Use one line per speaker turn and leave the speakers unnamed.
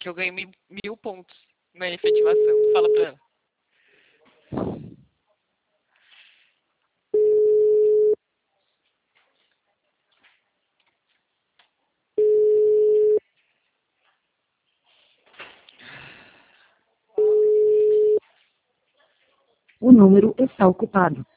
que eu ganhei 1.000 pontos na efetivação. Fala pra ela.
O número está ocupado.